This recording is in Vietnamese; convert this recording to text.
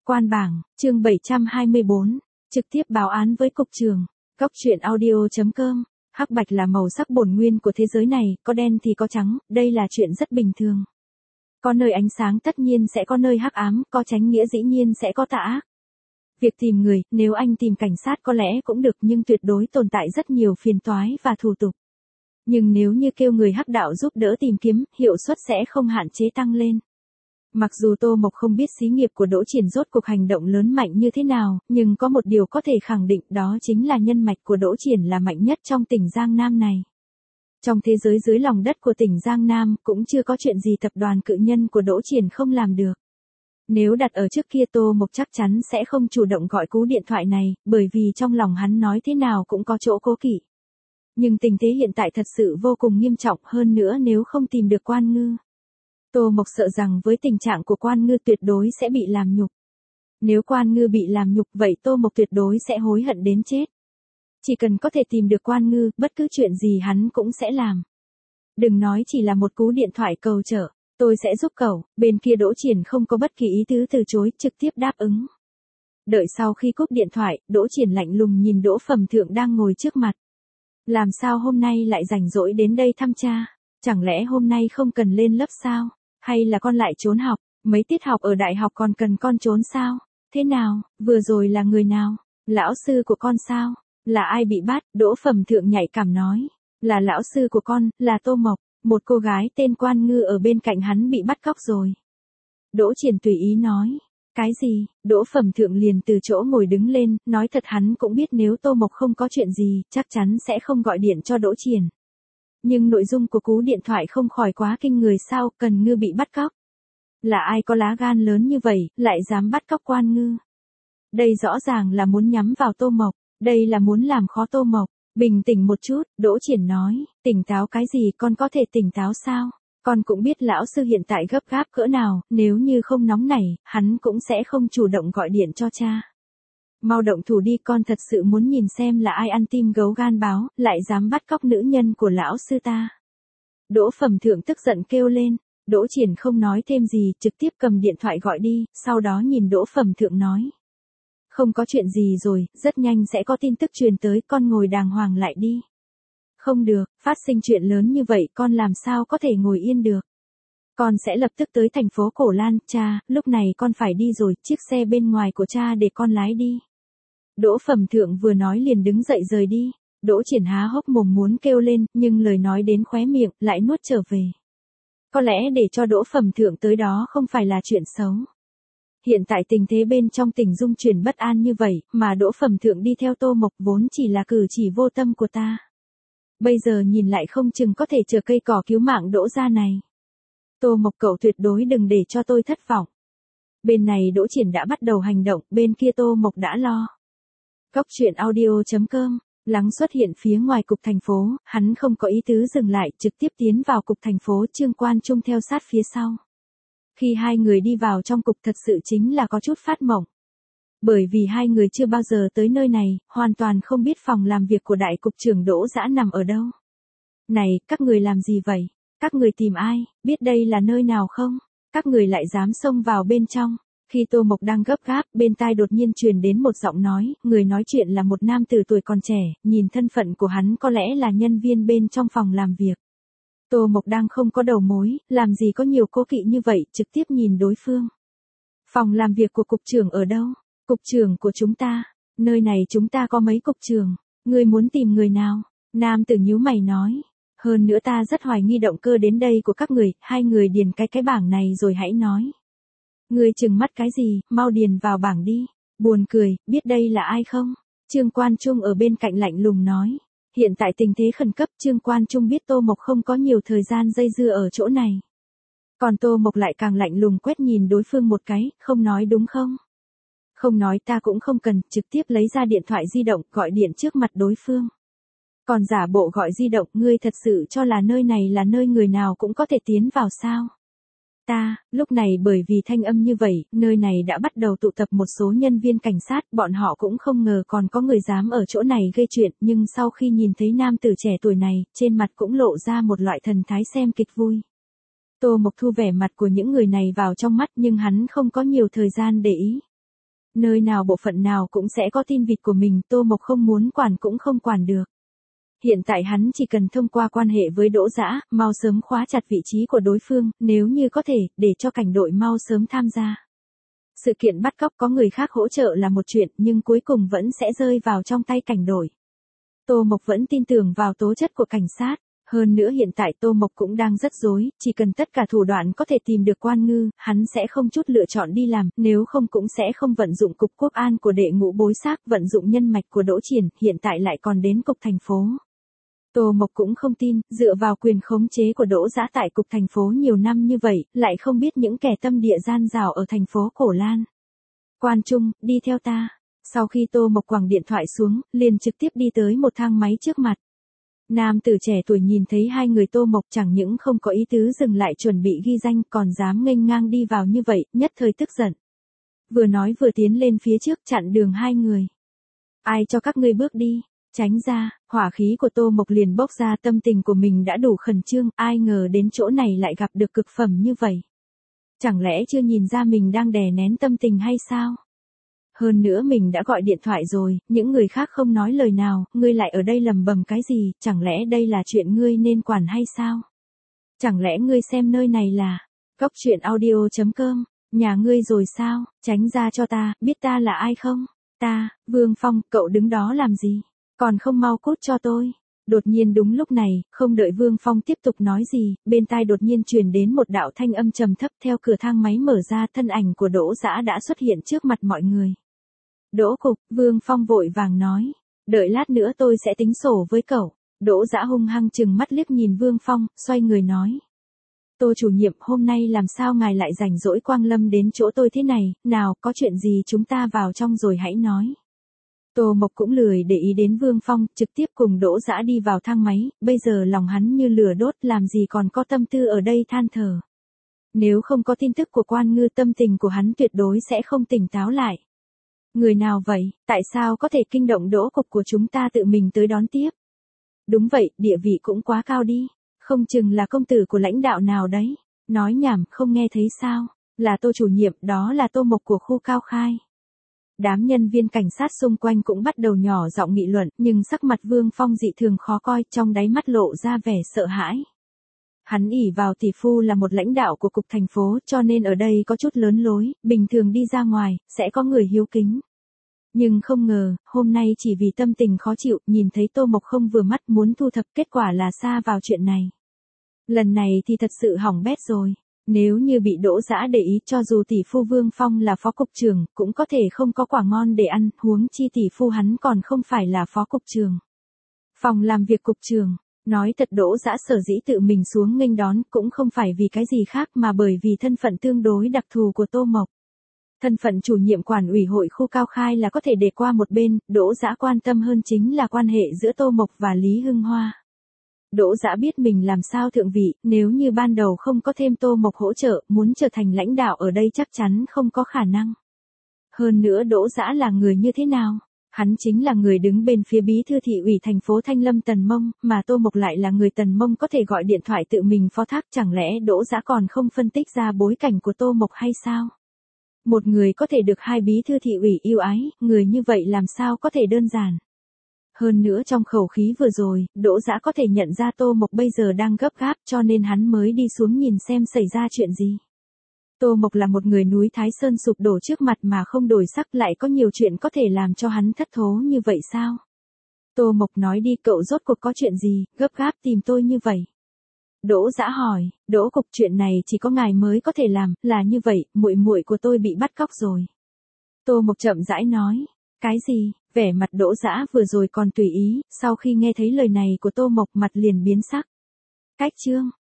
Quan bảng, chương 724, trực tiếp báo án với cục trưởng. Góc truyện audio.com. Hắc bạch là màu sắc bổn nguyên của thế giới này, có đen thì có trắng, đây là chuyện rất bình thường. Có nơi ánh sáng tất nhiên sẽ có nơi hắc ám, có chánh nghĩa dĩ nhiên sẽ có tà ác. Việc tìm người, nếu anh tìm cảnh sát có lẽ cũng được nhưng tuyệt đối tồn tại rất nhiều phiền toái và thủ tục. Nhưng nếu như kêu người hắc đạo giúp đỡ tìm kiếm, hiệu suất sẽ không hạn chế tăng lên. Mặc dù Tô Mộc không biết xí nghiệp của Đỗ Triển rốt cuộc hành động lớn mạnh như thế nào, nhưng có một điều có thể khẳng định đó chính là nhân mạch của Đỗ Triển là mạnh nhất trong tỉnh Giang Nam này. Trong thế giới dưới lòng đất của tỉnh Giang Nam cũng chưa có chuyện gì tập đoàn cự nhân của Đỗ Triển không làm được. Nếu đặt ở trước kia Tô Mộc chắc chắn sẽ không chủ động gọi cú điện thoại này, bởi vì trong lòng hắn nói thế nào cũng có chỗ cố kỵ. Nhưng tình thế hiện tại thật sự vô cùng nghiêm trọng, hơn nữa nếu không tìm được Quan Ngư. Tô Mộc sợ rằng với tình trạng của Quan Ngư tuyệt đối sẽ bị làm nhục. Nếu Quan Ngư bị làm nhục vậy Tô Mộc tuyệt đối sẽ hối hận đến chết. Chỉ cần có thể tìm được Quan Ngư, bất cứ chuyện gì hắn cũng sẽ làm. Đừng nói chỉ là một cú điện thoại cầu trợ, tôi sẽ giúp cậu. Bên kia Đỗ Triển không có bất kỳ ý tứ từ chối, trực tiếp đáp ứng. Đợi sau khi cúp điện thoại, Đỗ Triển lạnh lùng nhìn Đỗ Phẩm Thượng đang ngồi trước mặt. Làm sao hôm nay lại rảnh rỗi đến đây thăm cha? Chẳng lẽ hôm nay không cần lên lớp sao? Hay là con lại trốn học? Mấy tiết học ở đại học còn cần con trốn sao? Thế nào? Vừa rồi là người nào? Lão sư của con sao? Là ai bị bắt? Đỗ Phẩm Thượng nhạy cảm nói. Là lão sư của con, là Tô Mộc. Một cô gái tên Quan Ngư ở bên cạnh hắn bị bắt cóc rồi. Đỗ Triển tùy ý nói. Cái gì? Đỗ Phẩm Thượng liền từ chỗ ngồi đứng lên, nói thật hắn cũng biết nếu Tô Mộc không có chuyện gì, chắc chắn sẽ không gọi điện cho Đỗ Triển. Nhưng nội dung của cú điện thoại không khỏi quá kinh người sao, Cần Ngư bị bắt cóc. Là ai có lá gan lớn như vậy, lại dám bắt cóc Quan Ngư? Đây rõ ràng là muốn nhắm vào Tô Mộc, đây là muốn làm khó Tô Mộc. Bình tĩnh một chút, Đỗ Triển nói, tỉnh táo cái gì, con có thể tỉnh táo sao? Con cũng biết lão sư hiện tại gấp gáp cỡ nào, nếu như không nóng nảy, hắn cũng sẽ không chủ động gọi điện cho cha. Mau động thủ đi, con thật sự muốn nhìn xem là ai ăn tim gấu gan báo, lại dám bắt cóc nữ nhân của lão sư ta. Đỗ Phẩm Thượng tức giận kêu lên, Đỗ Triển không nói thêm gì, trực tiếp cầm điện thoại gọi đi, sau đó nhìn Đỗ Phẩm Thượng nói. Không có chuyện gì rồi, rất nhanh sẽ có tin tức truyền tới, con ngồi đàng hoàng lại đi. Không được, phát sinh chuyện lớn như vậy con làm sao có thể ngồi yên được. Con sẽ lập tức tới thành phố Cổ Lan, cha, lúc này con phải đi rồi, chiếc xe bên ngoài của cha để con lái đi. Đỗ Phẩm Thượng vừa nói liền đứng dậy rời đi. Đỗ Triển há hốc mồm muốn kêu lên, nhưng lời nói đến khóe miệng, lại nuốt trở về. Có lẽ để cho Đỗ Phẩm Thượng tới đó không phải là chuyện xấu. Hiện tại tình thế bên trong tỉnh dung chuyển bất an như vậy, mà Đỗ Phẩm Thượng đi theo Tô Mộc vốn chỉ là cử chỉ vô tâm của ta. Bây giờ nhìn lại không chừng có thể chờ cây cỏ cứu mạng Đỗ gia này. Tô Mộc cậu tuyệt đối đừng để cho tôi thất vọng. Bên này Đỗ Triển đã bắt đầu hành động, bên kia Tô Mộc đã lo. Góc truyện audio.com. Lắng xuất hiện phía ngoài cục thành phố, hắn không có ý tứ dừng lại, trực tiếp tiến vào cục thành phố, Trương Quan Trung theo sát phía sau. Khi hai người đi vào trong cục thật sự chính là có chút phát mộng. Bởi vì hai người chưa bao giờ tới nơi này, hoàn toàn không biết phòng làm việc của đại cục trưởng Đỗ Dã nằm ở đâu. Này, các người làm gì vậy? Các người tìm ai? Biết đây là nơi nào không? Các người lại dám xông vào bên trong. Khi Tô Mộc đang gấp gáp, bên tai đột nhiên truyền đến một giọng nói, người nói chuyện là một nam tử tuổi còn trẻ, nhìn thân phận của hắn có lẽ là nhân viên bên trong phòng làm việc. Tô Mộc đang không có đầu mối, làm gì có nhiều cố kỵ như vậy, trực tiếp nhìn đối phương. Phòng làm việc của cục trưởng ở đâu? Cục trưởng của chúng ta. Nơi này chúng ta có mấy cục trưởng. Ngươi muốn tìm người nào? Nam tử nhíu mày nói. Hơn nữa ta rất hoài nghi động cơ đến đây của các người, hai người điền cái bảng này rồi hãy nói. Ngươi trừng mắt cái gì, mau điền vào bảng đi. Buồn cười, biết đây là ai không? Trương Quan Trung ở bên cạnh lạnh lùng nói. Hiện tại tình thế khẩn cấp, Trương Quan Trung biết Tô Mộc không có nhiều thời gian dây dưa ở chỗ này. Còn Tô Mộc lại càng lạnh lùng quét nhìn đối phương một cái, không nói đúng không? Không nói ta cũng không cần, trực tiếp lấy ra điện thoại di động, gọi điện trước mặt đối phương. Còn giả bộ gọi di động, ngươi thật sự cho là nơi này là nơi người nào cũng có thể tiến vào sao? Lúc này bởi vì thanh âm như vậy, nơi này đã bắt đầu tụ tập một số nhân viên cảnh sát, bọn họ cũng không ngờ còn có người dám ở chỗ này gây chuyện, nhưng sau khi nhìn thấy nam tử trẻ tuổi này, trên mặt cũng lộ ra một loại thần thái xem kịch vui. Tô Mộc thu vẻ mặt của những người này vào trong mắt nhưng hắn không có nhiều thời gian để ý. nơi nào bộ phận nào cũng sẽ có tin vịt của mình, Tô Mộc không muốn quản cũng không quản được. Hiện tại hắn chỉ cần thông qua quan hệ với Đỗ Dã, mau sớm khóa chặt vị trí của đối phương, nếu như có thể, để cho cảnh đội mau sớm tham gia. Sự kiện bắt cóc có người khác hỗ trợ là một chuyện, nhưng cuối cùng vẫn sẽ rơi vào trong tay cảnh đội. Tô Mộc vẫn tin tưởng vào tố chất của cảnh sát. Hơn nữa hiện tại Tô Mộc cũng đang rất rối, chỉ cần tất cả thủ đoạn có thể tìm được Quan Ngư, hắn sẽ không chút lựa chọn đi làm, nếu không cũng sẽ không vận dụng cục quốc an của Đệ Ngũ Bối Xác, vận dụng nhân mạch của Đỗ Triển, hiện tại lại còn đến cục thành phố. Tô Mộc cũng không tin, dựa vào quyền khống chế của Đỗ Dã tại cục thành phố nhiều năm như vậy, lại không biết những kẻ tâm địa gian dảo ở thành phố Cổ Lan. Quan Trung, đi theo ta. Sau khi Tô Mộc quẳng điện thoại xuống, liền trực tiếp đi tới một thang máy trước mặt. Nam tử trẻ tuổi nhìn thấy hai người Tô Mộc chẳng những không có ý tứ dừng lại chuẩn bị ghi danh, còn dám nghênh ngang đi vào như vậy, nhất thời tức giận. Vừa nói vừa tiến lên phía trước chặn đường hai người. Ai cho các ngươi bước đi? Tránh ra, hỏa khí của Tô Mộc liền bốc ra, tâm tình của mình đã đủ khẩn trương, ai ngờ đến chỗ này lại gặp được cực phẩm như vậy. Chẳng lẽ chưa nhìn ra mình đang đè nén tâm tình hay sao? Hơn nữa mình đã gọi điện thoại rồi, những người khác không nói lời nào, ngươi lại ở đây lầm bầm cái gì, chẳng lẽ đây là chuyện ngươi nên quản hay sao? Chẳng lẽ ngươi xem nơi này là coctruyện.audio.com, nhà ngươi rồi sao? Tránh ra cho ta, biết ta là ai không? Ta, Vương Phong, cậu đứng đó làm gì? Còn không mau cút cho tôi. Đột nhiên đúng lúc này, không đợi Vương Phong tiếp tục nói gì, bên tai đột nhiên truyền đến một đạo thanh âm trầm thấp, theo cửa thang máy mở ra, thân ảnh của Đỗ Dã đã xuất hiện trước mặt mọi người. Đỗ cục, Vương Phong vội vàng nói, đợi lát nữa tôi sẽ tính sổ với cậu. Đỗ Dã hung hăng chừng mắt liếc nhìn Vương Phong, xoay người nói. Tô chủ nhiệm, hôm nay làm sao ngài lại rảnh rỗi quang lâm đến chỗ tôi thế này, nào, có chuyện gì chúng ta vào trong rồi hãy nói. Tô Mộc cũng lười để ý đến Vương Phong, trực tiếp cùng Đỗ Dã đi vào thang máy, bây giờ lòng hắn như lửa đốt, làm gì còn có tâm tư ở đây than thở. Nếu không có tin tức của Quan Ngư, tâm tình của hắn tuyệt đối sẽ không tỉnh táo lại. Người nào vậy, tại sao có thể kinh động Đỗ cục của chúng ta tự mình tới đón tiếp? Đúng vậy, địa vị cũng quá cao đi, không chừng là công tử của lãnh đạo nào đấy. Nói nhảm, không nghe thấy sao? Là Tô chủ nhiệm, đó là Tô Mộc của khu Cao Khai. Đám nhân viên cảnh sát xung quanh cũng bắt đầu nhỏ giọng nghị luận, nhưng sắc mặt Vương Phong dị thường khó coi, trong đáy mắt lộ ra vẻ sợ hãi. Hắn ỷ vào tỷ phu là một lãnh đạo của cục thành phố, cho nên ở đây có chút lớn lối, bình thường đi ra ngoài, sẽ có người hiếu kính. Nhưng không ngờ, hôm nay chỉ vì tâm tình khó chịu, nhìn thấy Tô Mộc không vừa mắt muốn thu thập, kết quả là sa vào chuyện này. Lần này thì thật sự hỏng bét rồi. Nếu như bị Đỗ Dã để ý, cho dù tỷ phu Vương Phong là phó cục trưởng, cũng có thể không có quả ngon để ăn, huống chi tỷ phu hắn còn không phải là phó cục trưởng. Phòng làm việc cục trưởng, nói thật Đỗ Dã sở dĩ tự mình xuống nghênh đón, cũng không phải vì cái gì khác mà bởi vì thân phận tương đối đặc thù của Tô Mộc. Thân phận chủ nhiệm quản ủy hội khu Cao Khai là có thể để qua một bên, Đỗ Dã quan tâm hơn chính là quan hệ giữa Tô Mộc và Lý Hưng Hoa. Đỗ Dã biết mình làm sao thượng vị, nếu như ban đầu không có thêm Tô Mộc hỗ trợ, muốn trở thành lãnh đạo ở đây chắc chắn không có khả năng. Hơn nữa Đỗ Dã là người như thế nào? Hắn chính là người đứng bên phía bí thư thị ủy thành phố Thanh Lâm Tần Mông, mà Tô Mộc lại là người Tần Mông có thể gọi điện thoại tự mình phó thác, chẳng lẽ Đỗ Dã còn không phân tích ra bối cảnh của Tô Mộc hay sao? Một người có thể được hai bí thư thị ủy yêu ái, người như vậy làm sao có thể đơn giản. Hơn nữa trong khẩu khí vừa rồi, Đỗ Dã có thể nhận ra Tô Mộc bây giờ đang gấp gáp, cho nên hắn mới đi xuống nhìn xem xảy ra chuyện gì. Tô Mộc là một người núi Thái Sơn sụp đổ trước mặt mà không đổi sắc, lại có nhiều chuyện có thể làm cho hắn thất thố như vậy sao? Tô Mộc nói đi, cậu rốt cuộc có chuyện gì, gấp gáp tìm tôi như vậy? Đỗ Dã hỏi, Đỗ cục, chuyện này chỉ có ngài mới có thể làm, là như vậy, muội muội của tôi bị bắt cóc rồi. Tô Mộc chậm rãi nói, cái gì? Vẻ mặt Đỗ Dã vừa rồi còn tùy ý, sau khi nghe thấy lời này của Tô Mộc mặt liền biến sắc. Cách chương